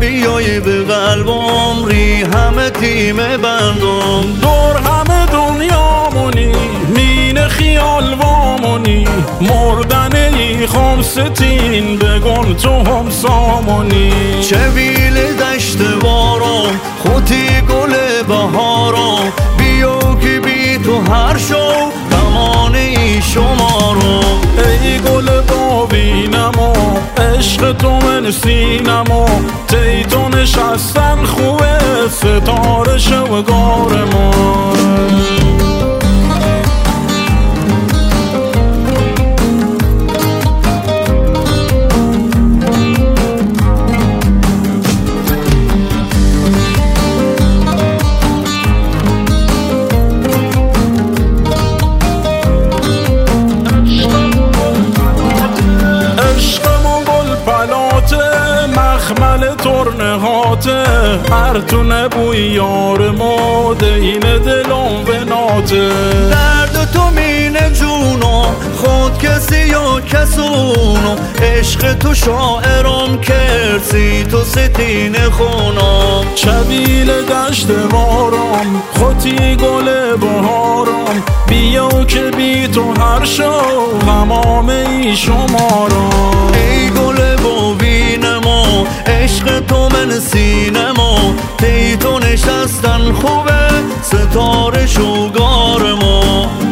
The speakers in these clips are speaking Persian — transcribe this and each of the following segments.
بیای به قلبم ری همه تیم بندم دور همه دنیامونی مین خیال وامونی مردنی خمستین بگن تو هم سامونی چویل دشت بارم خوتی گل بهارم بیا که بی تو هر شو غمانه شمارم ای گل باوینمو عشق تو من سینمو تی تو نشستن خوبه ستاره شوگار ما مخمل ترنهاته هر تو نبوی یار ما دین دلم به ناته درد تو مینه جونو خود کسی یا کسونو عشق تو شاعرم کرسی تو ستین خونم چبیل دشت وارم خودی گل بهارم بیا که بی تو هر شو غمامه ای شمارم ای گل بوینمو عشق تو من سینمو تی تو نشستن خوبه ستاره شوگارمو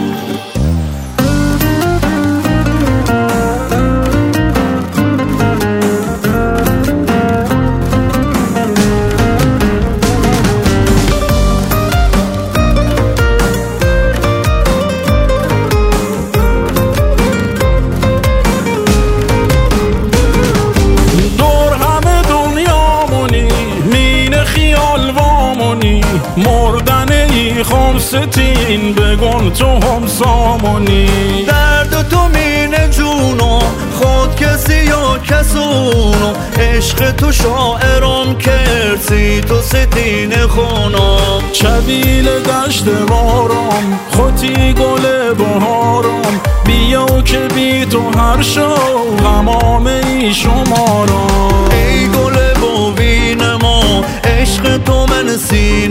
مردنی خمستین بگن تو هم سامونی درد تو مینه جونو خود کسی یا کسونو عشق تو شاعرم کرسی تو ستین خونم چبیل دشت وارم خودی گل بهارم بیا که بی تو هر شو غمامه ای شمارم ای گل بوینمو عشق تو من